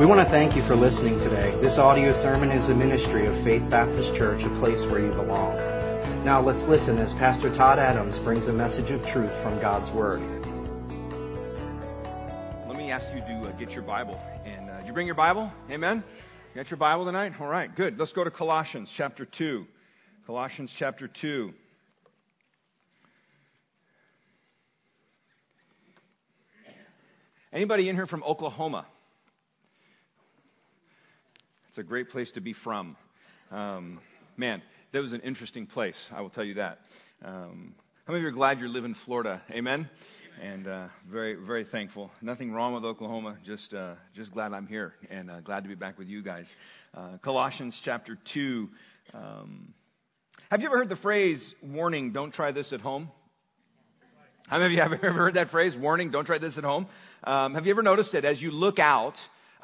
We want to thank you for listening today. This audio sermon is a ministry of Faith Baptist Church, a place where you belong. Now let's listen as Pastor Todd Adams brings a message of truth from God's Word. Let me ask you to get your Bible. And did you bring your Bible? Amen? You got your Bible tonight? All right, good. Let's go to Colossians chapter 2. Colossians chapter 2. Anybody in here from Oklahoma? It's a great place to be from. Man, that was an interesting place, I will tell you that. How many of you are glad you live in Florida? Amen? And very, very thankful. Nothing wrong with Oklahoma, just glad I'm here and glad to be back with you guys. Colossians chapter 2. Have you ever heard the phrase, warning, don't try this at home? How many of you have ever heard that phrase, warning, don't try this at home? Have you ever noticed that as you look out,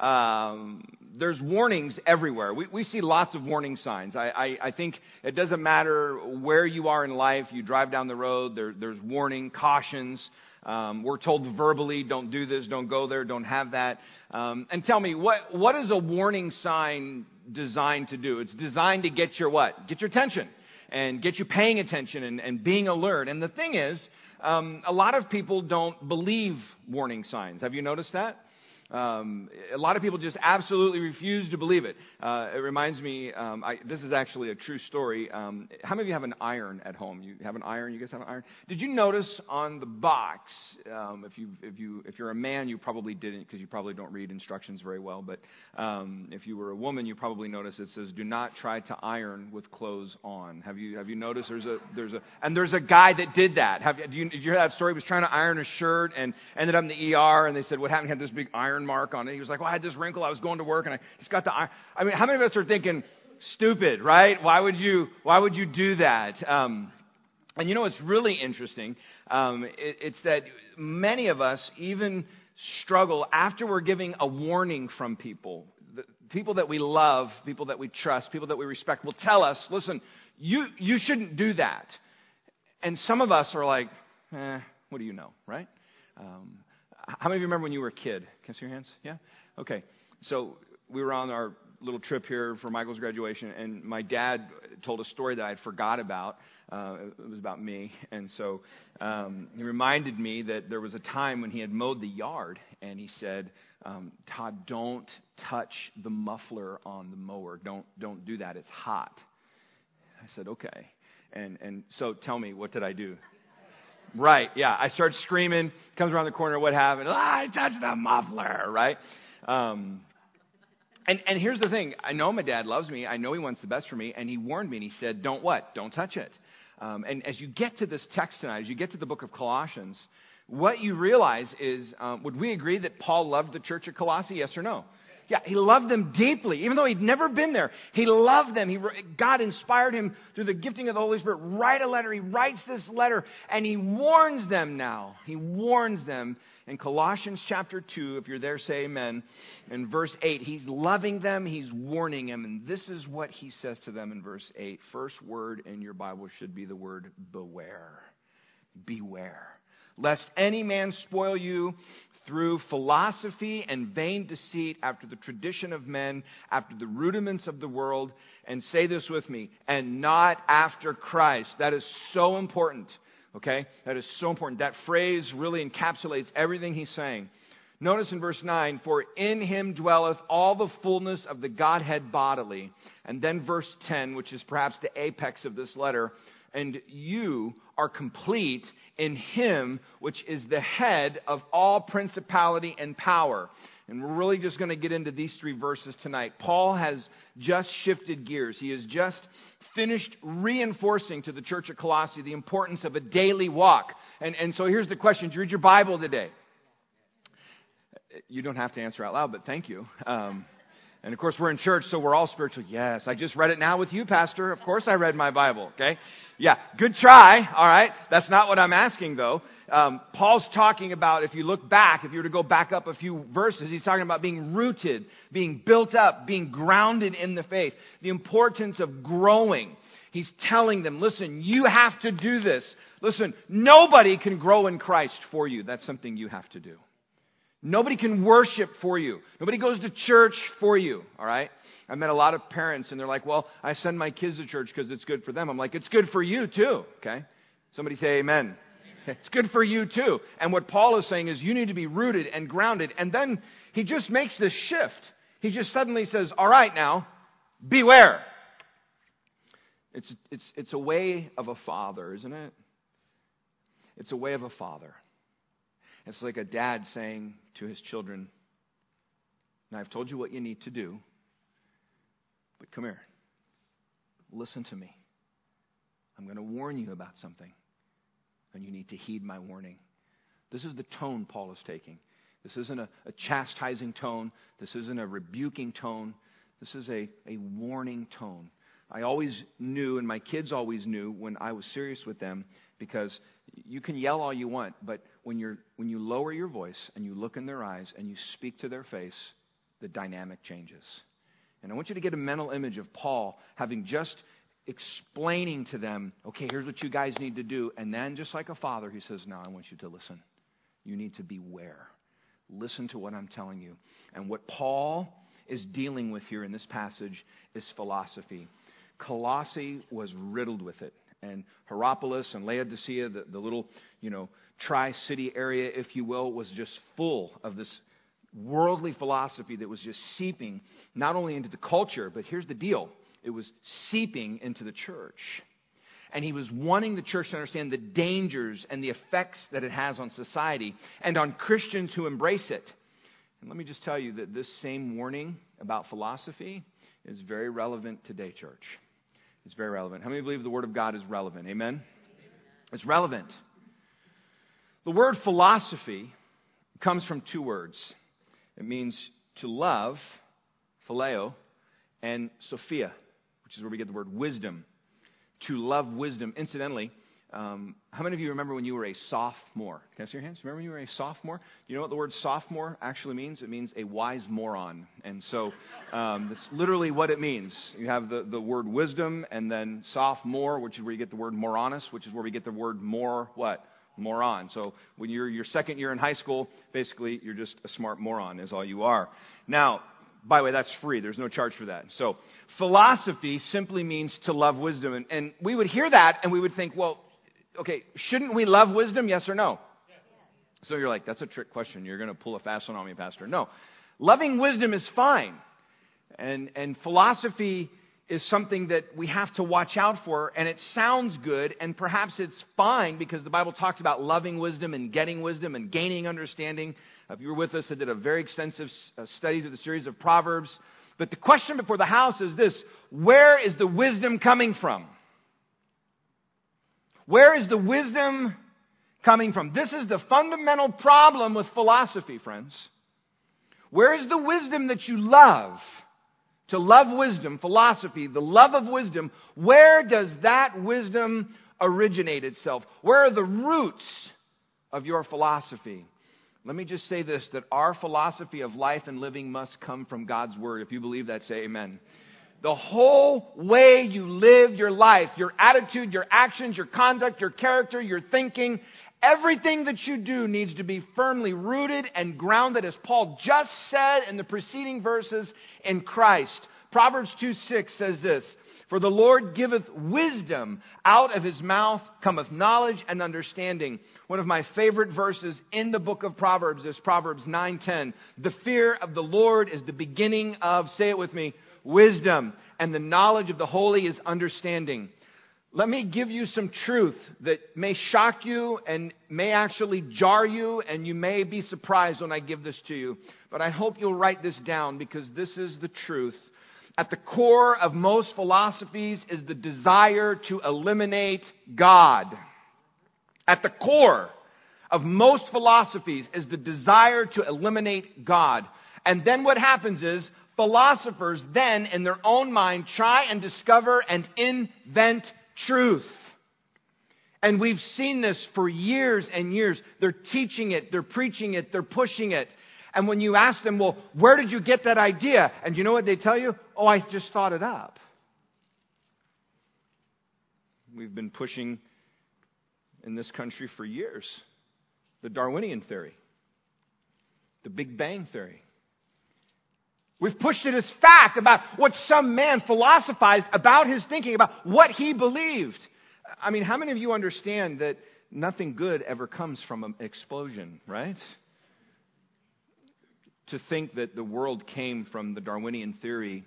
there's warnings everywhere. We see lots of warning signs. I think it doesn't matter where you are in life. You drive down the road, there's warning, cautions. We're told verbally, don't do this, don't go there, don't have that. And tell me, what is a warning sign designed to do? It's designed to get your what? Get your attention and get you paying attention and being alert. And the thing is, a lot of people don't believe warning signs. Have you noticed that? A lot of people just absolutely refuse to believe it. It reminds me, this is actually a true story. How many of you have an iron at home? You have an iron? You guys have an iron? Did you notice on the box, if you're a man, you probably didn't because you probably don't read instructions very well. But if you were a woman, you probably noticed it says, "Do not try to iron with clothes on." Have you noticed? There's a guy that did that. Did you hear that story? He was trying to iron a shirt and ended up in the ER, and they said, "What happened?" He had this big iron mark on it. He was like, "Well, I had this wrinkle. I was going to work and I just got the iron." I mean, how many of us are thinking, stupid, right? Why would you do that? And you know what's really interesting? It's that many of us even struggle after we're giving a warning from people. The people that we love, people that we trust, people that we respect will tell us, "Listen, you shouldn't do that." And some of us are like, what do you know, right? How many of you remember when you were a kid? Can I see your hands? Yeah? Okay. So we were on our little trip here for Michael's graduation, and my dad told a story that I had forgot about. It was about me. And so he reminded me that there was a time when he had mowed the yard, and he said, "Todd, don't touch the muffler on the mower. Don't do that. It's hot." I said, "Okay." And so tell me, what did I do? Right, yeah. I start screaming, comes around the corner, what happened? I touched the muffler, right? And here's the thing. I know my dad loves me. I know he wants the best for me. And he warned me and he said, don't what? Don't touch it. And as you get to this text tonight, as you get to the book of Colossians, what you realize is, would we agree that Paul loved the church at Colossae? Yes or no? Yeah, he loved them deeply. Even though he'd never been there, he loved them. God inspired him through the gifting of the Holy Spirit. Write a letter. He writes this letter, and he warns them now. He warns them in Colossians chapter 2. If you're there, say amen. In verse 8, he's loving them. He's warning them. And this is what he says to them in verse 8. First word in your Bible should be the word beware. Beware. Lest any man spoil you through philosophy and vain deceit, after the tradition of men, after the rudiments of the world, and say this with me, and not after Christ. That is so important, okay? That is so important. That phrase really encapsulates everything he's saying. Notice in verse 9, for in him dwelleth all the fullness of the Godhead bodily. And then verse 10, which is perhaps the apex of this letter, and you are complete in him, which is the head of all principality and power. And we're really just going to get into these three verses tonight. Paul has just shifted gears. He has just finished reinforcing to the church at Colossae the importance of a daily walk. And so here's the question. Did you read your Bible today? You don't have to answer out loud, but thank you. And of course, we're in church, so we're all spiritual. Yes, I just read it now with you, Pastor. Of course I read my Bible, okay? Yeah, good try, all right? That's not what I'm asking, though. Paul's talking about, if you look back, if you were to go back up a few verses, he's talking about being rooted, being built up, being grounded in the faith, the importance of growing. He's telling them, listen, you have to do this. Listen, nobody can grow in Christ for you. That's something you have to do. Nobody can worship for you. Nobody goes to church for you, all right? I've met a lot of parents, and they're like, well, I send my kids to church because it's good for them. I'm like, it's good for you too, okay? Somebody say amen. It's good for you too. And what Paul is saying is you need to be rooted and grounded. And then he just makes this shift. He just suddenly says, all right now, beware. It's a way of a father, isn't it? It's a way of a father. It's like a dad saying to his children, now I've told you what you need to do, but come here. Listen to me. I'm going to warn you about something, and you need to heed my warning. This is the tone Paul is taking. This isn't a chastising tone. This isn't a rebuking tone. This is a warning tone. I always knew, and my kids always knew when I was serious with them, because you can yell all you want, but when you lower your voice and you look in their eyes and you speak to their face, the dynamic changes. And I want you to get a mental image of Paul having just explaining to them, okay, here's what you guys need to do. And then just like a father, he says, no, I want you to listen. You need to beware. Listen to what I'm telling you. And what Paul is dealing with here in this passage is philosophy. Colossae was riddled with it. And Hierapolis and Laodicea, the little, tri-city area, if you will, was just full of this worldly philosophy that was just seeping not only into the culture, but here's the deal. It was seeping into the church. And he was wanting the church to understand the dangers and the effects that it has on society and on Christians who embrace it. And let me just tell you that this same warning about philosophy is very relevant today, church. It's very relevant. How many believe the Word of God is relevant? Amen? It's relevant. The word philosophy comes from two words. It means to love, phileo, and sophia, which is where we get the word wisdom. To love wisdom. Incidentally, how many of you remember when you were a sophomore? Can I see your hands? Remember when you were a sophomore? Do you know what the word sophomore actually means? It means a wise moron. And so that's literally what it means. You have the word wisdom, and then sophomore, which is where you get the word moronus, which is where we get the word moron. So when you're your second year in high school, basically you're just a smart moron is all you are. Now, by the way, that's free. There's no charge for that. So philosophy simply means to love wisdom. And we would hear that and we would think, well, okay, shouldn't we love wisdom? Yes or no? Yes. So you're like, that's a trick question. You're going to pull a fast one on me, Pastor. No. Loving wisdom is fine. And philosophy is something that we have to watch out for. And it sounds good. And perhaps it's fine because the Bible talks about loving wisdom and getting wisdom and gaining understanding. If you were with us, I did a very extensive study through the series of Proverbs. But the question before the house is this: where is the wisdom coming from? Where is the wisdom coming from? This is the fundamental problem with philosophy, friends. Where is the wisdom that you love? To love wisdom, philosophy, the love of wisdom, where does that wisdom originate itself? Where are the roots of your philosophy? Let me just say this, that our philosophy of life and living must come from God's Word. If you believe that, say amen. The whole way you live your life, your attitude, your actions, your conduct, your character, your thinking, everything that you do needs to be firmly rooted and grounded, as Paul just said in the preceding verses, in Christ. Proverbs 2:6 says this: for the Lord giveth wisdom, out of his mouth cometh knowledge and understanding. One of my favorite verses in the book of Proverbs is Proverbs 9:10. The fear of the Lord is the beginning of, say it with me, wisdom, and the knowledge of the holy is understanding. Let me give you some truth that may shock you and may actually jar you, and you may be surprised when I give this to you. But I hope you'll write this down, because this is the truth. At the core of most philosophies is the desire to eliminate God. At the core of most philosophies is the desire to eliminate God. And then what happens is philosophers then, in their own mind, try and discover and invent truth. And we've seen this for years and years. They're teaching it, they're preaching it, they're pushing it. And when you ask them, well, where did you get that idea? And you know what they tell you? Oh, I just thought it up. We've been pushing in this country for years the Darwinian theory. The Big Bang Theory. We've pushed it as fact about what some man philosophized about his thinking, about what he believed. I mean, how many of you understand that nothing good ever comes from an explosion, right? To think that the world came from the Darwinian theory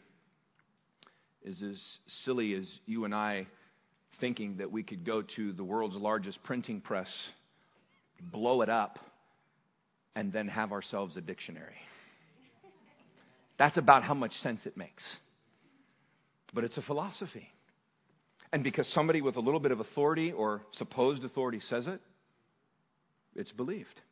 is as silly as you and I thinking that we could go to the world's largest printing press, blow it up, and then have ourselves a dictionary. That's about how much sense it makes. But it's a philosophy. And because somebody with a little bit of authority or supposed authority says it, it's believed.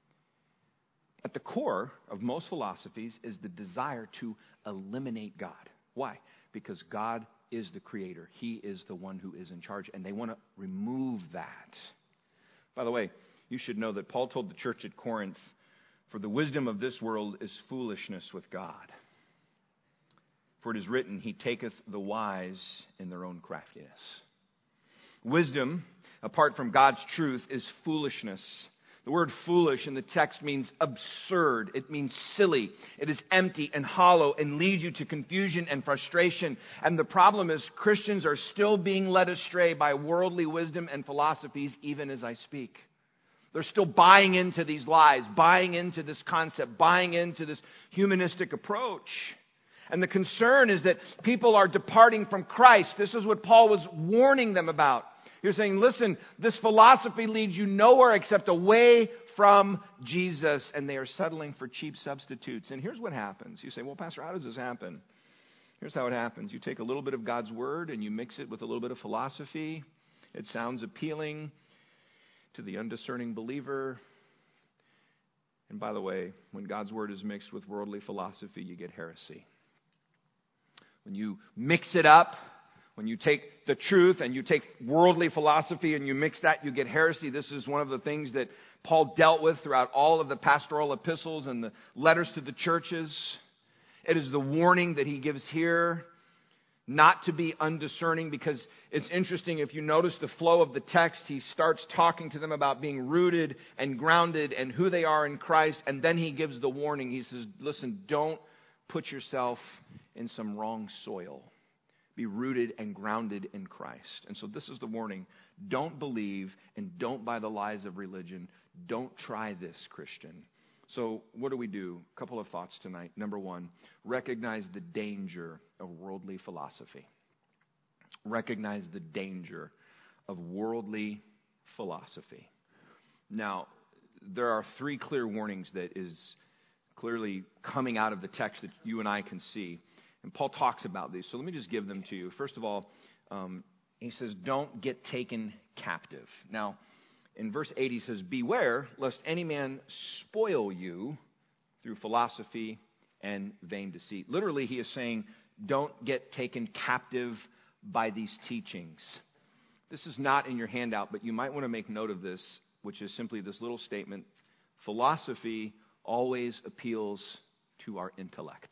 At the core of most philosophies is the desire to eliminate God. Why? Because God is the creator. He is the one who is in charge. And they want to remove that. By the way, you should know that Paul told the church at Corinth, "For the wisdom of this world is foolishness with God. For it is written, He taketh the wise in their own craftiness." Wisdom, apart from God's truth, is foolishness. The word foolish in the text means absurd. It means silly. It is empty and hollow and leads you to confusion and frustration. And the problem is Christians are still being led astray by worldly wisdom and philosophies even as I speak. They're still buying into these lies, buying into this concept, buying into this humanistic approach. And the concern is that people are departing from Christ. This is what Paul was warning them about. He was saying, listen, this philosophy leads you nowhere except away from Jesus. And they are settling for cheap substitutes. And here's what happens. You say, well, Pastor, how does this happen? Here's how it happens. You take a little bit of God's Word and you mix it with a little bit of philosophy. It sounds appealing to the undiscerning believer. And by the way, when God's Word is mixed with worldly philosophy, you get heresy. When you mix it up, when you take the truth and you take worldly philosophy and you mix that, you get heresy. This is one of the things that Paul dealt with throughout all of the pastoral epistles and the letters to the churches. It is the warning that he gives here, not to be undiscerning, because it's interesting, if you notice the flow of the text, he starts talking to them about being rooted and grounded and who they are in Christ, and then he gives the warning. He says, listen, don't put yourself in some wrong soil. Be rooted and grounded in Christ. And so this is the warning. Don't believe and don't buy the lies of religion. Don't try this, Christian. So what do we do? A couple of thoughts tonight. Number one, recognize the danger of worldly philosophy. Recognize the danger of worldly philosophy. Now, there are three clear warnings that is clearly coming out of the text that you and I can see. And Paul talks about these. So let me just give them to you. First of all, he says, don't get taken captive. Now, in verse 8, he says, beware lest any man spoil you through philosophy and vain deceit. Literally, he is saying, don't get taken captive by these teachings. This is not in your handout, but you might want to make note of this, which is simply this little statement. Philosophy always appeals to our intellect.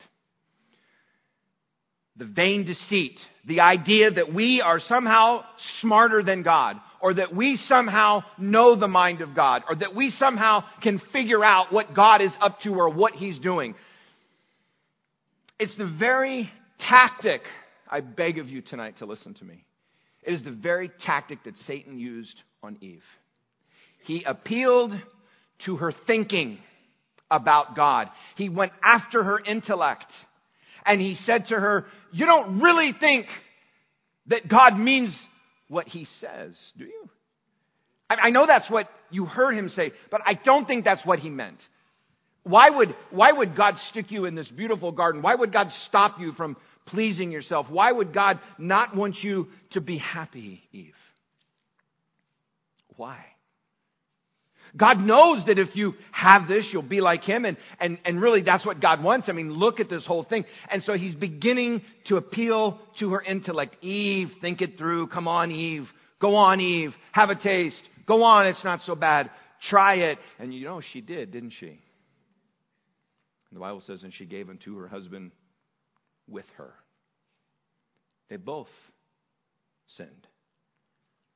The vain deceit, the idea that we are somehow smarter than God, or that we somehow know the mind of God, or that we somehow can figure out what God is up to or what He's doing. It's the very tactic, I beg of you tonight to listen to me. It is the very tactic that Satan used on Eve. He appealed to her thinking about God. He went after her intellect. And he said to her, you don't really think that God means what He says, do you? I know that's what you heard Him say, but I don't think that's what He meant. Why would God stick you in this beautiful garden? Why would God stop you from pleasing yourself? Why would God not want you to be happy, Eve? Why? God knows that if you have this, you'll be like Him. And really, that's what God wants. I mean, look at this whole thing. And so He's beginning to appeal to her intellect. Eve, think it through. Come on, Eve. Go on, Eve. Have a taste. Go on. It's not so bad. Try it. And you know, she did, didn't she? And the Bible says, and she gave unto her husband with her. They both sinned.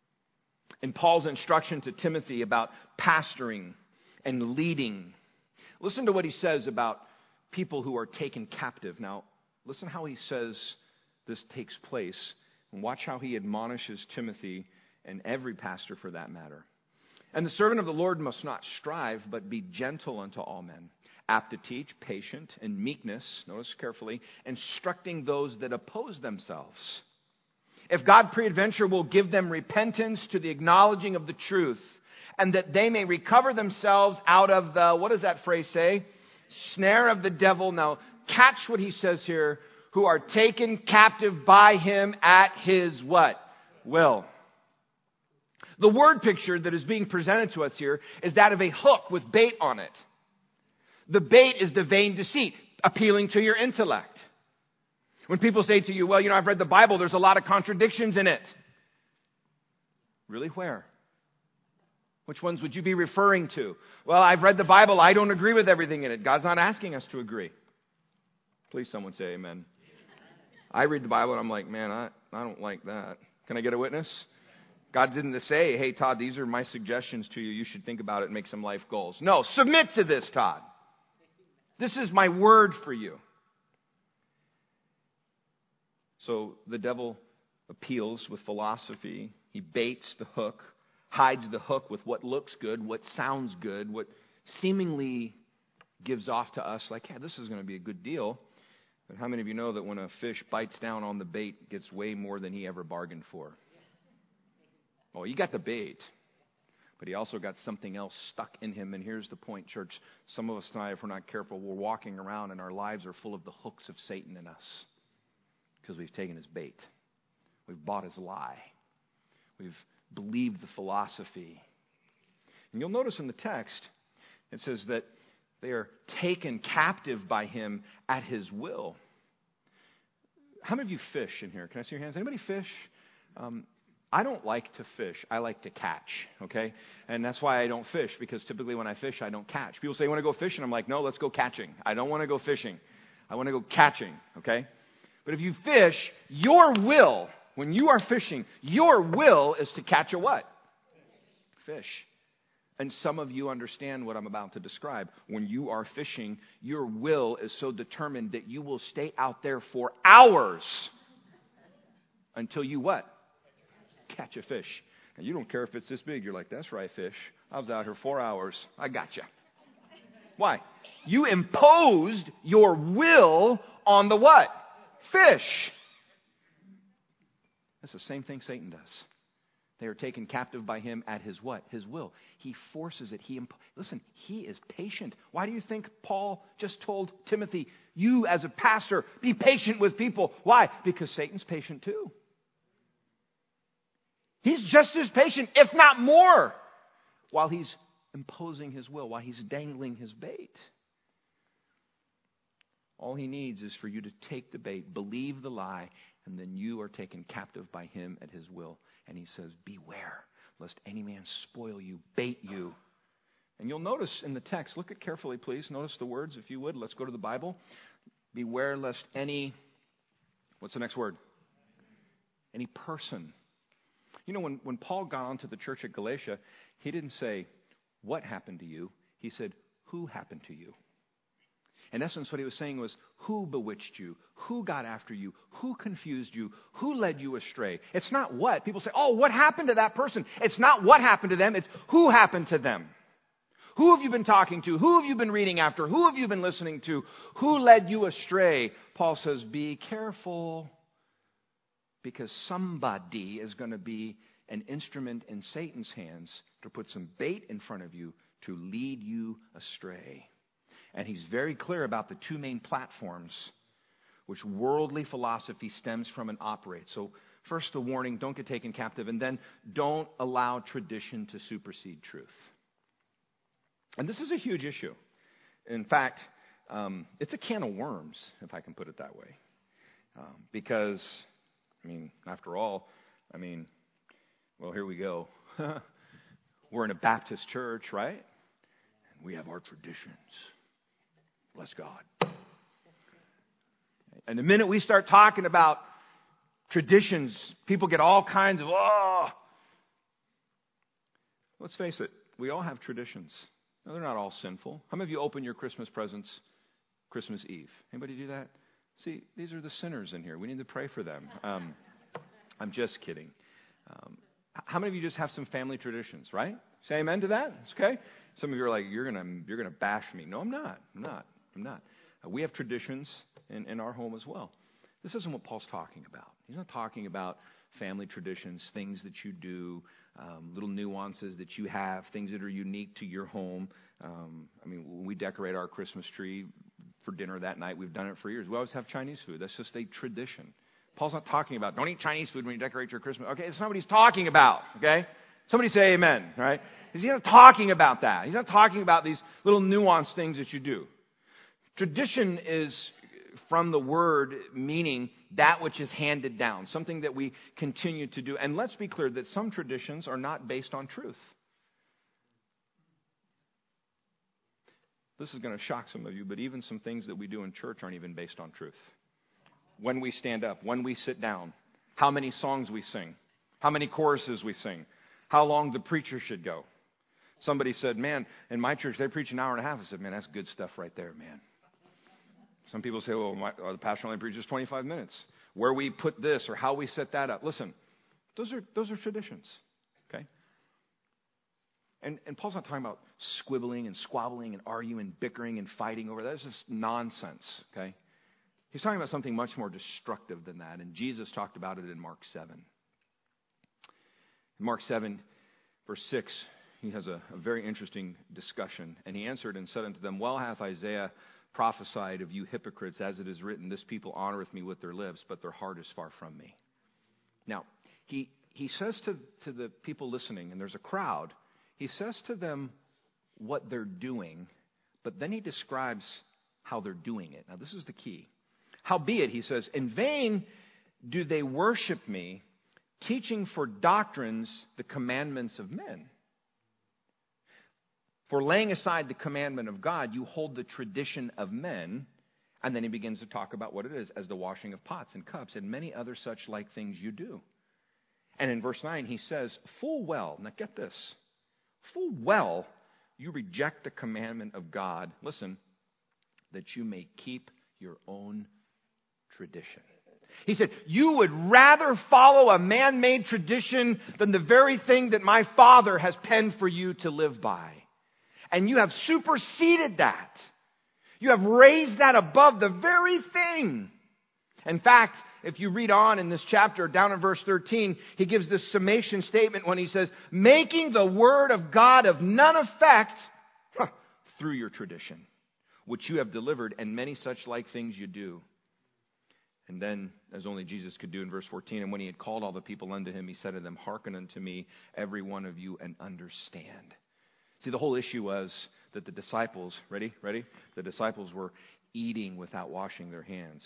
In Paul's instruction to Timothy about pastoring and leading, Listen to what he says about people who are taken captive. Now, listen how he says this takes place, and watch how he admonishes Timothy and every pastor for that matter. And the servant of the Lord must not strive, but be gentle unto all men, apt to teach, patient, and meekness, notice carefully, instructing those that oppose themselves. If God peradventure will give them repentance to the acknowledging of the truth, and that they may recover themselves out of the, what does that phrase say? Snare of the devil. Now, catch what he says here, who are taken captive by him at his what? Will. The word picture that is being presented to us here is that of a hook with bait on it. The bait is the vain deceit, appealing to your intellect. When people say to you, well, I've read the Bible, there's a lot of contradictions in it. Really, where? Which ones would you be referring to? Well, I've read the Bible, I don't agree with everything in it. God's not asking us to agree. Please someone say amen. I read the Bible and I'm like, man, I don't like that. Can I get a witness? God didn't say, hey, Todd, these are my suggestions to you. You should think about it and make some life goals. No, submit to this, Todd. This is my word for you. So the devil appeals with philosophy. He baits the hook, hides the hook with what looks good, what sounds good, what seemingly gives off to us like, yeah, this is going to be a good deal. But how many of you know that when a fish bites down on the bait, it gets way more than he ever bargained for? Oh, he got the bait, but he also got something else stuck in him. And here's the point, church. Some of us tonight, if we're not careful, we're walking around and our lives are full of the hooks of Satan in us because we've taken his bait. We've bought his lie. We've believed the philosophy. And you'll notice in the text, it says that they are taken captive by him at his will. How many of you fish in here? Can I see your hands? Anybody fish? I don't like to fish. I like to catch, okay? And that's why I don't fish, because typically when I fish, I don't catch. People say, you want to go fishing? I'm like, no, let's go catching. I don't want to go fishing. I want to go catching, okay? But if you fish, your will, when you are fishing, your will is to catch a what? Fish. And some of you understand what I'm about to describe. When you are fishing, your will is so determined that you will stay out there for hours until you what? Catch a fish. And you don't care if it's this big. You're like, that's right, fish. I was out here 4 hours. I got you. Why? You imposed your will on the what? Fish. That's the same thing Satan does. They are taken captive by him at his what? His will. He forces it. Listen, he is patient. Why do you think Paul just told Timothy, you as a pastor, be patient with people? Why? Because Satan's patient too. He's just as patient, if not more, while he's imposing his will, while he's dangling his bait. All he needs is for you to take the bait, believe the lie, and then you are taken captive by him at his will. And he says, beware, lest any man spoil you, bait you. And you'll notice in the text, look at carefully, please. Notice the words, if you would. Let's go to the Bible. Beware lest any, what's the next word? Any person. You know, when Paul got onto the church at Galatia, he didn't say, what happened to you? He said, who happened to you? In essence, what he was saying was, who bewitched you? Who got after you? Who confused you? Who led you astray? It's not what. People say, oh, what happened to that person? It's not what happened to them. It's who happened to them. Who have you been talking to? Who have you been reading after? Who have you been listening to? Who led you astray? Paul says, be careful, because somebody is going to be an instrument in Satan's hands to put some bait in front of you to lead you astray. And he's very clear about the two main platforms which worldly philosophy stems from and operates. So first the warning, don't get taken captive, and then don't allow tradition to supersede truth. And this is a huge issue. In fact, it's a can of worms, if I can put it that way. Because, after all, well, here we go. We're in a Baptist church, right? And we have our traditions. Bless God. And the minute we start talking about traditions, people get all kinds of, Let's face it, we all have traditions. No, they're not all sinful. How many of you open your Christmas presents Christmas Eve? Anybody do that? See, these are the sinners in here. We need to pray for them. I'm just kidding. How many of you just have some family traditions, right? Say amen to that. It's okay. Some of you are like, you're gonna bash me. No, I'm not. We have traditions in our home as well. This isn't what Paul's talking about. He's not talking about family traditions, things that you do, little nuances that you have, things that are unique to your home. When we decorate our Christmas tree for dinner that night, we've done it for years. We always have Chinese food. That's just a tradition. Paul's not talking about, don't eat Chinese food when you decorate your Christmas. Okay, it's not what he's talking about, okay? Somebody say amen, right? He's not talking about that. He's not talking about these little nuanced things that you do. Tradition is from the word meaning that which is handed down, something that we continue to do. And let's be clear that some traditions are not based on truth. This is going to shock some of you, but even some things that we do in church aren't even based on truth. When we stand up, when we sit down, how many songs we sing, how many choruses we sing, how long the preacher should go. Somebody said, man, in my church, they preach an hour and a half. I said, man, that's good stuff right there, man. Some people say, well, the pastor only preaches 25 minutes. Where we put this or how we set that up. Listen, those are traditions, okay? And Paul's not talking about squibbling and squabbling and arguing, bickering and fighting over that. That's just nonsense, okay? He's talking about something much more destructive than that, and Jesus talked about it in Mark 7. In Mark 7, verse 6, he has a very interesting discussion. And he answered and said unto them, well hath Isaiah prophesied of you hypocrites, as it is written, this people honoreth me with their lips, but their heart is far from me. Now, he says to the people listening, and there's a crowd, he says to them what they're doing, but then he describes how they're doing it. Now, this is the key. Howbeit, he says, in vain do they worship me, teaching for doctrines the commandments of men. For laying aside the commandment of God, you hold the tradition of men. And then he begins to talk about what it is as the washing of pots and cups and many other such like things you do. And in verse 9, he says, full well, now get this, full well you reject the commandment of God, listen, that you may keep your own tradition. He said, you would rather follow a man-made tradition than the very thing that my Father has penned for you to live by. And you have superseded that. You have raised that above the very thing. In fact, if you read on in this chapter, down in verse 13, he gives this summation statement when he says, making the word of God of none effect through your tradition, which you have delivered, and many such like things you do. And then, as only Jesus could do in verse 14, and when he had called all the people unto him, he said to them, hearken unto me, every one of you, and understand. See, the whole issue was that the disciples, ready? The disciples were eating without washing their hands.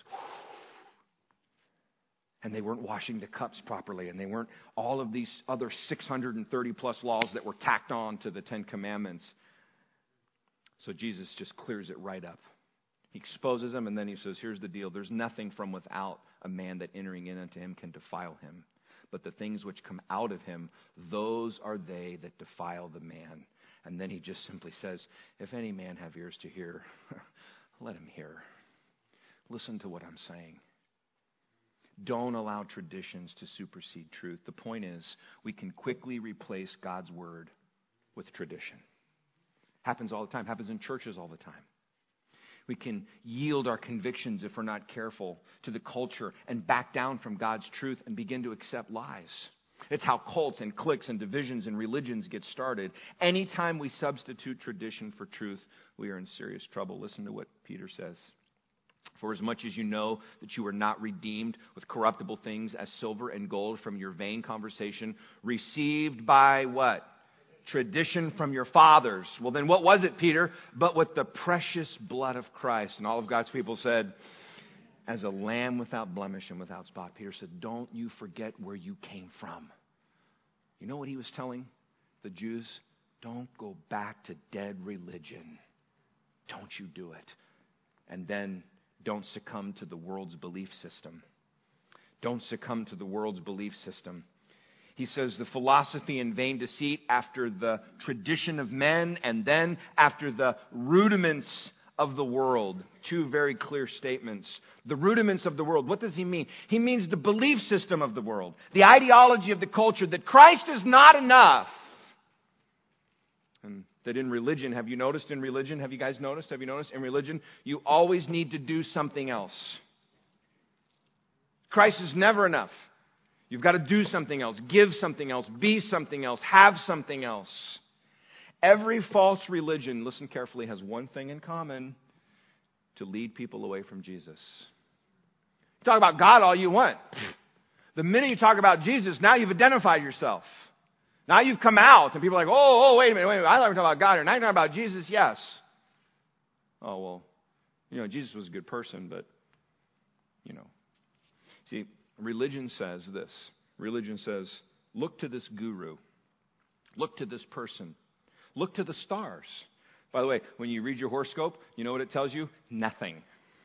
And they weren't washing the cups properly, and they weren't all of these other 630 plus laws that were tacked on to the 10 Commandments. So Jesus just clears it right up. He exposes them, and then he says, here's the deal. There's nothing from without a man that entering in unto him can defile him. But the things which come out of him, those are they that defile the man. And then he just simply says, if any man have ears to hear, let him hear. Listen to what I'm saying. Don't allow traditions to supersede truth. The point is, we can quickly replace God's word with tradition. Happens all the time. Happens in churches all the time. We can yield our convictions, if we're not careful, to the culture and back down from God's truth and begin to accept lies. It's how cults and cliques and divisions and religions get started. Anytime we substitute tradition for truth, we are in serious trouble. Listen to what Peter says. For as much as you know that you are not redeemed with corruptible things as silver and gold from your vain conversation, received by what? Tradition from your fathers. Well, then what was it, Peter? But with the precious blood of Christ. And all of God's people said, as a lamb without blemish and without spot. Peter said, don't you forget where you came from. You know what he was telling the Jews? Don't go back to dead religion. Don't you do it. And then don't succumb to the world's belief system. Don't succumb to the world's belief system. He says the philosophy and vain deceit after the tradition of men and then after the rudiments of the world. Two very clear statements. The rudiments of the world. What does he mean? He means the belief system of the world. The ideology of the culture that Christ is not enough. And that in religion, have you noticed in religion? Have you guys noticed? Have you noticed in religion? You always need to do something else. Christ is never enough. You've got to do something else, give something else, be something else, have something else. Every false religion, listen carefully, has one thing in common: to lead people away from Jesus. Talk about God all you want. The minute you talk about Jesus, now you've identified yourself. Now you've come out, and people are like, wait a minute. I thought we were talking about God here. Now you're talking about Jesus? Yes. Oh, well, Jesus was a good person, but, See, religion says this. Religion says, look to this guru. Look to this person. Look to the stars. By the way, when you read your horoscope, you know what it tells you? Nothing.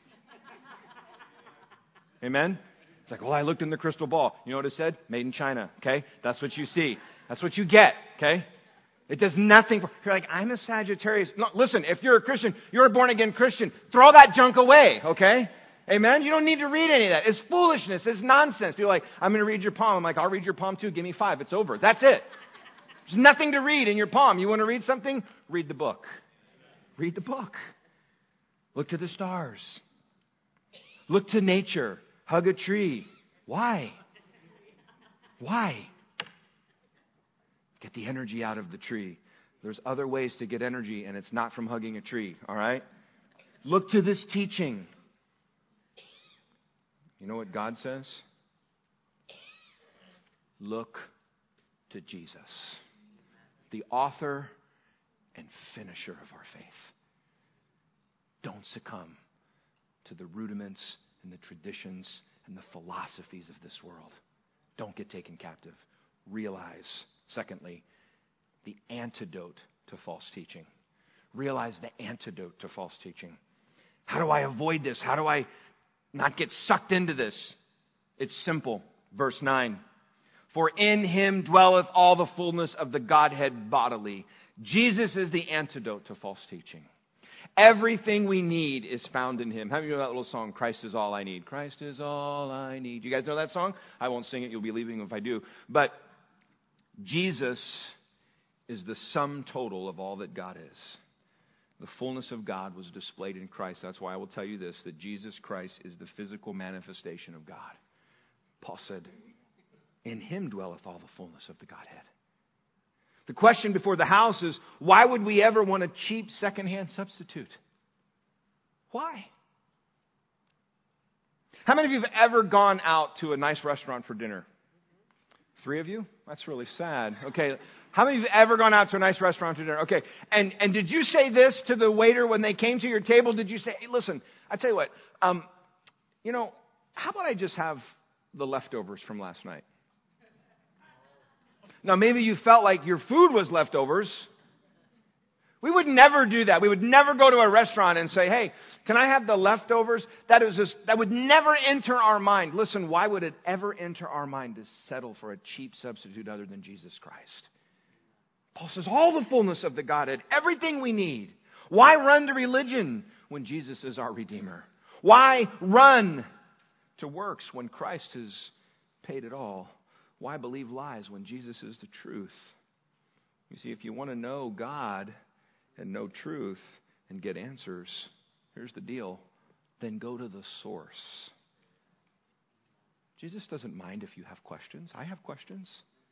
Amen? It's like, I looked in the crystal ball. You know what it said? Made in China. Okay? That's what you see. That's what you get. Okay? It does nothing for... You're like, I'm a Sagittarius. No, listen, if you're a Christian, you're a born-again Christian. Throw that junk away. Okay? Amen? You don't need to read any of that. It's foolishness. It's nonsense. People are like, I'm going to read your palm. I'm like, I'll read your palm too. Give me 5. It's over. That's it. There's nothing to read in your palm. You want to read something? Read the book. Read the book. Look to the stars. Look to nature. Hug a tree. Why? Why? Get the energy out of the tree. There's other ways to get energy, and it's not from hugging a tree. All right? Look to this teaching. You know what God says? Look to Jesus, the author and finisher of our faith. Don't succumb to the rudiments and the traditions and the philosophies of this world. Don't get taken captive. Realize, secondly, the antidote to false teaching. Realize the antidote to false teaching. How do I avoid this? How do I not get sucked into this? It's simple. Verse 9. For in Him dwelleth all the fullness of the Godhead bodily. Jesus is the antidote to false teaching. Everything we need is found in Him. How many of you know that little song, Christ is all I need? Christ is all I need. You guys know that song? I won't sing it. You'll be leaving if I do. But Jesus is the sum total of all that God is. The fullness of God was displayed in Christ. That's why I will tell you this, that Jesus Christ is the physical manifestation of God. Paul said, in Him dwelleth all the fullness of the Godhead. The question before the house is, why would we ever want a cheap secondhand substitute? Why? How many of you have ever gone out to a nice restaurant for dinner? 3 of you? That's really sad. Okay. How many of you have ever gone out to a nice restaurant for dinner? Okay. And did you say this to the waiter when they came to your table? Did you say, hey, listen, I tell you what, how about I just have the leftovers from last night? Now, maybe you felt like your food was leftovers. We would never do that. We would never go to a restaurant and say, hey, can I have the leftovers? That would never enter our mind. Listen, why would it ever enter our mind to settle for a cheap substitute other than Jesus Christ? Paul says, all the fullness of the Godhead, everything we need. Why run to religion when Jesus is our Redeemer? Why run to works when Christ has paid it all? Why believe lies when Jesus is the truth? You see, if you want to know God and know truth and get answers, here's the deal. Then go to the source. Jesus doesn't mind if you have questions. I have questions.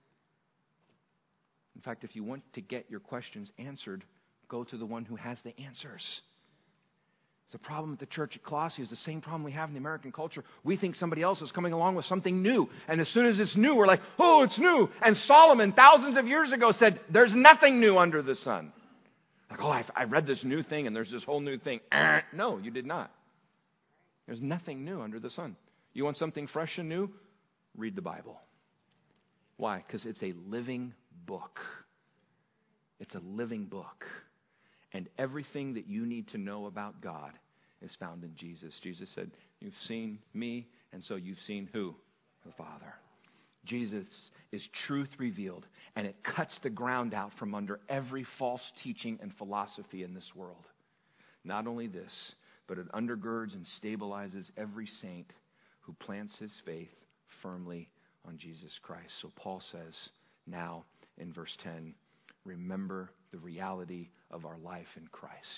In fact, if you want to get your questions answered, go to the one who has the answers. The problem at the church at Colossae is the same problem we have in the American culture. We think somebody else is coming along with something new. And as soon as it's new, we're like, oh, it's new. And Solomon, thousands of years ago, said, there's nothing new under the sun. Like, oh, I read this new thing and there's this whole new thing. No, you did not. There's nothing new under the sun. You want something fresh and new? Read the Bible. Why? Because it's a living book. It's a living book. And everything that you need to know about God is found in Jesus. Jesus said, you've seen me, and so you've seen who? The Father. Jesus is truth revealed, and it cuts the ground out from under every false teaching and philosophy in this world. Not only this, but it undergirds and stabilizes every saint who plants his faith firmly on Jesus Christ. So Paul says now in verse 10, remember the reality of our life in Christ.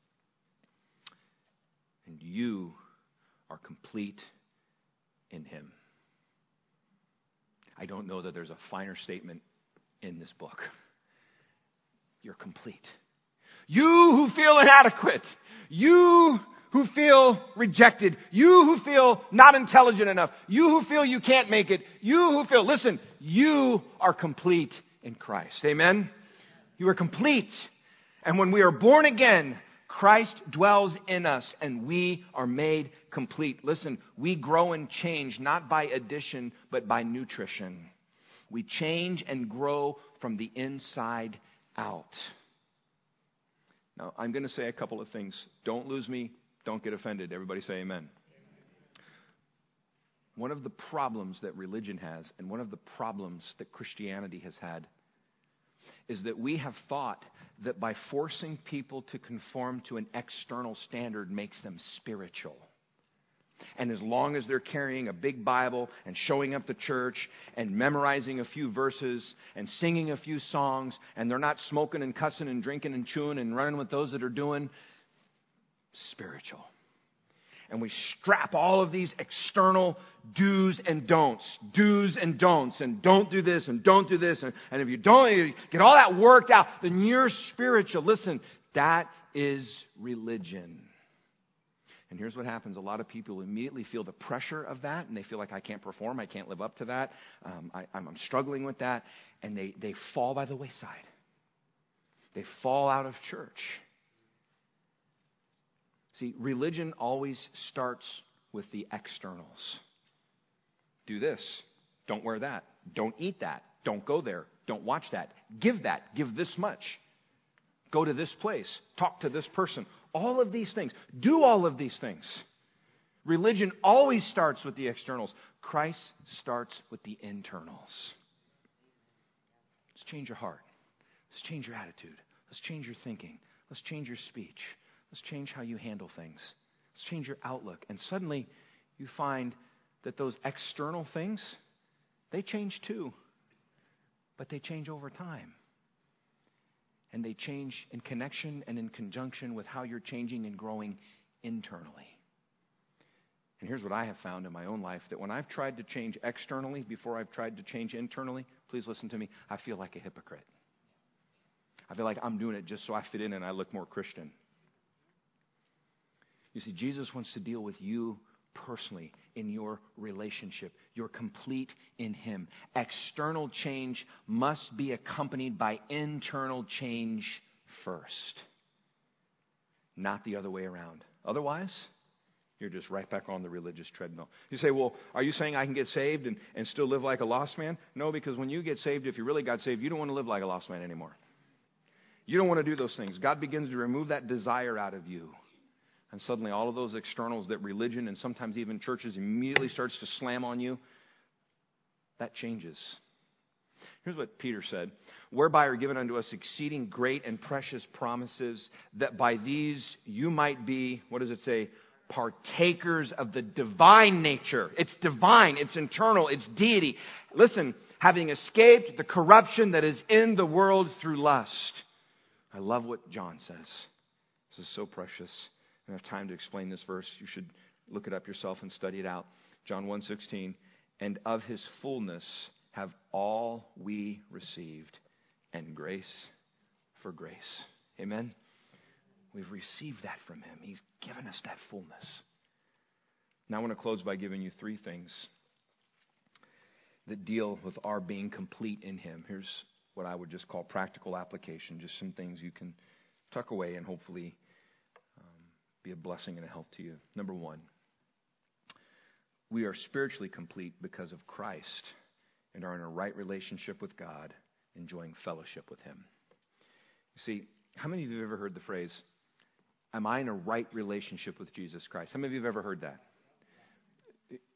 And you are complete in Him. I don't know that there's a finer statement in this book. You're complete. You who feel inadequate, you who feel rejected, you who feel not intelligent enough, you who feel you can't make it, you who feel, listen, you are complete in Christ. Amen? You are complete. And when we are born again, Christ dwells in us and we are made complete. Listen, we grow and change not by addition, but by nutrition. We change and grow from the inside out. Now, I'm going to say a couple of things. Don't lose me. Don't get offended. Everybody say amen. One of the problems that religion has, and one of the problems that Christianity has had, is that we have thought that by forcing people to conform to an external standard makes them spiritual. And as long as they're carrying a big Bible and showing up to church and memorizing a few verses and singing a few songs, and they're not smoking and cussing and drinking and chewing and running with those that are doing, spiritual. And we strap all of these external do's and don'ts, and don't do this and don't do this. And if you don't you get all that worked out, then you're spiritual. Listen, that is religion. And here's what happens. A lot of people immediately feel the pressure of that, and they feel like, I can't perform, I can't live up to that, I'm struggling with that, and they fall by the wayside. They fall out of church. See, religion always starts with the externals. Do this. Don't wear that. Don't eat that. Don't go there. Don't watch that. Give that. Give this much. Go to this place. Talk to this person. All of these things. Do all of these things. Religion always starts with the externals. Christ starts with the internals. Let's change your heart. Let's change your attitude. Let's change your thinking. Let's change your speech. Let's change how you handle things. Let's change your outlook. And suddenly you find that those external things, they change too. But they change over time. And they change in connection and in conjunction with how you're changing and growing internally. And here's what I have found in my own life, that when I've tried to change externally before I've tried to change internally, please listen to me, I feel like a hypocrite. I feel like I'm doing it just so I fit in and I look more Christian. You see, Jesus wants to deal with you personally in your relationship. You're complete in Him. External change must be accompanied by internal change first, not the other way around. Otherwise, you're just right back on the religious treadmill. You say, well, are you saying I can get saved and still live like a lost man? No, because when you get saved, if you really got saved, you don't want to live like a lost man anymore. You don't want to do those things. God begins to remove that desire out of you. And suddenly all of those externals that religion and sometimes even churches immediately starts to slam on you, that changes. Here's what Peter said. Whereby are given unto us exceeding great and precious promises, that by these you might be, what does it say? Partakers of the divine nature. It's divine, it's internal, it's deity. Listen, having escaped the corruption that is in the world through lust. I love what John says. This is so precious. I don't have time to explain this verse. You should look it up yourself and study it out. John 1:16, and of His fullness have all we received, and grace for grace. Amen? We've received that from Him. He's given us that fullness. Now I want to close by giving you 3 things that deal with our being complete in Him. Here's what I would just call practical application, just some things you can tuck away and hopefully be a blessing and a help to you. Number 1, we are spiritually complete because of Christ and are in a right relationship with God, enjoying fellowship with Him. You see, how many of you have ever heard the phrase, am I in a right relationship with Jesus Christ? How many of you have ever heard that?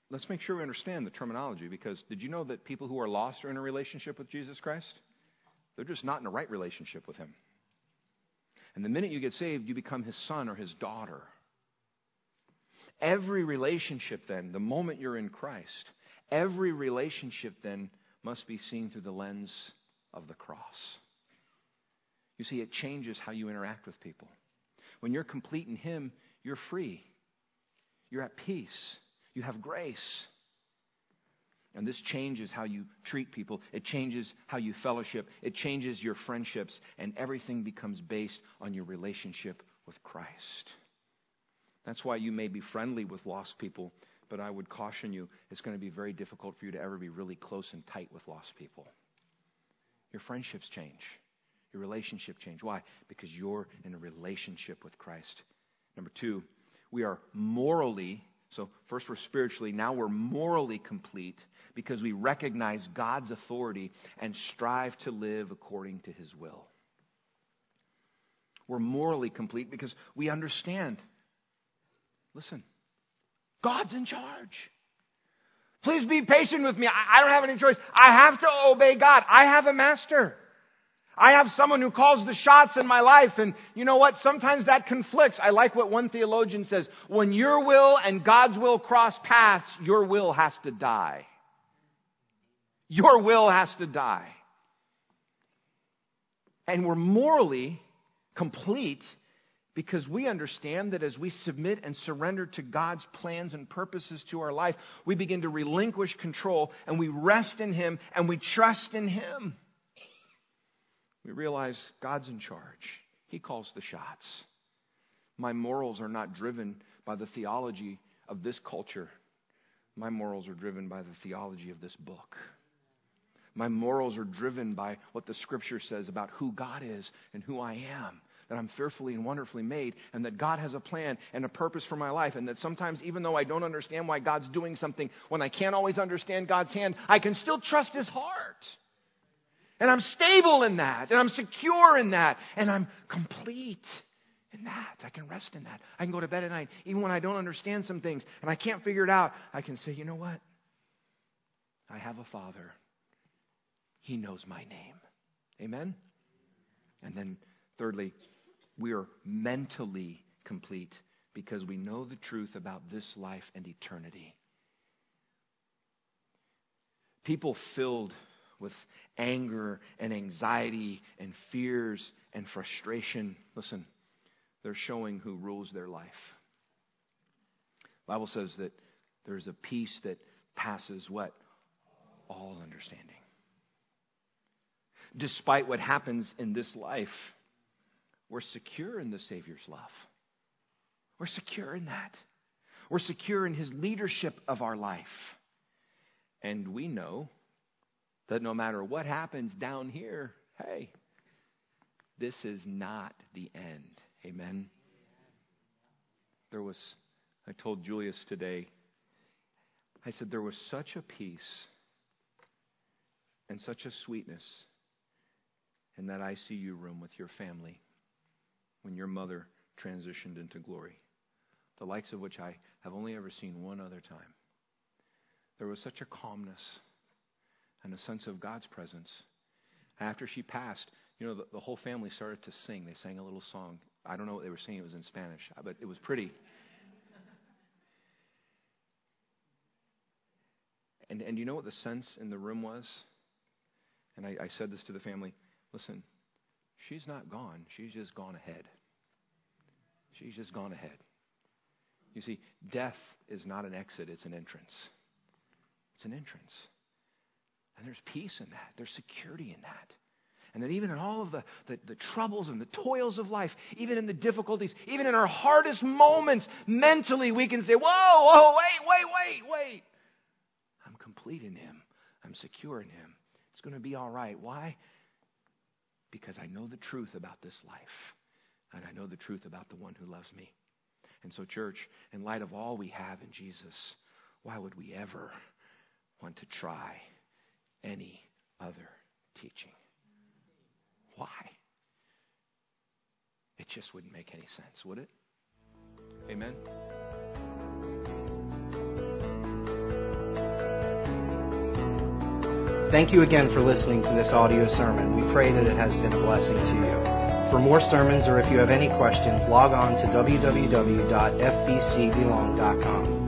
let's make sure we understand the terminology, because did you know that people who are lost are in a relationship with Jesus Christ? They're just not in a right relationship with Him. And the minute you get saved, you become His son or His daughter. Every relationship then, the moment you're in Christ, every relationship then must be seen through the lens of the cross. You see, it changes how you interact with people. When you're complete in Him, you're free. You're at peace. You have grace. And this changes how you treat people. It changes how you fellowship. It changes your friendships. And everything becomes based on your relationship with Christ. That's why you may be friendly with lost people, but I would caution you, it's going to be very difficult for you to ever be really close and tight with lost people. Your friendships change. Your relationship change. Why? Because you're in a relationship with Christ. Number two, we are morally, so first we're spiritually, now we're morally complete because we recognize God's authority and strive to live according to His will. We're morally complete because we understand. Listen, God's in charge. Please be patient with me. I don't have any choice. I have to obey God. I have a master. I have someone who calls the shots in my life. And you know what? Sometimes that conflicts. I like what one theologian says. When your will and God's will cross paths, your will has to die. Your will has to die. And we're morally complete because we understand that as we submit and surrender to God's plans and purposes to our life, we begin to relinquish control and we rest in Him and we trust in Him. We realize God's in charge. He calls the shots. My morals are not driven by the theology of this culture. My morals are driven by the theology of this book. My morals are driven by what the Scripture says about who God is and who I am. That I'm fearfully and wonderfully made, and that God has a plan and a purpose for my life, and that sometimes, even though I don't understand why God's doing something, when I can't always understand God's hand, I can still trust His heart. And I'm stable in that, and I'm secure in that, and I'm complete in that. I can rest in that. I can go to bed at night, even when I don't understand some things, and I can't figure it out. I can say, you know what? I have a Father. He knows my name. Amen? And then, thirdly, we are mentally complete because we know the truth about this life and eternity. People filled with anger and anxiety and fears and frustration, listen, they're showing who rules their life. The Bible says that there's a peace that passes what? All understanding. Despite what happens in this life, we're secure in the Savior's love. We're secure in that. We're secure in His leadership of our life. And we know that no matter what happens down here, hey, this is not the end. Amen? I told Julius today, I said there was such a peace and such a sweetness in that ICU room with your family when your mother transitioned into glory, the likes of which I have only ever seen one other time. There was such a calmness and a sense of God's presence. After she passed, the whole family started to sing. They sang a little song. I don't know what they were singing. It was in Spanish, but it was pretty. And you know what the sense in the room was? And I said this to the family. Listen, she's not gone. She's just gone ahead. She's just gone ahead. You see, death is not an exit. It's an entrance. It's an entrance. And there's peace in that. There's security in that. And that even in all of the troubles and the toils of life, even in the difficulties, even in our hardest moments, mentally we can say, whoa, wait. I'm complete in Him. I'm secure in Him. It's going to be all right. Why? Because I know the truth about this life. And I know the truth about the one who loves me. And so, church, in light of all we have in Jesus, why would we ever want to try any other teaching? Why? It just wouldn't make any sense, would it? Amen? Thank you again for listening to this audio sermon. We pray that it has been a blessing to you. For more sermons, or if you have any questions, log on to www.fbcbelong.com.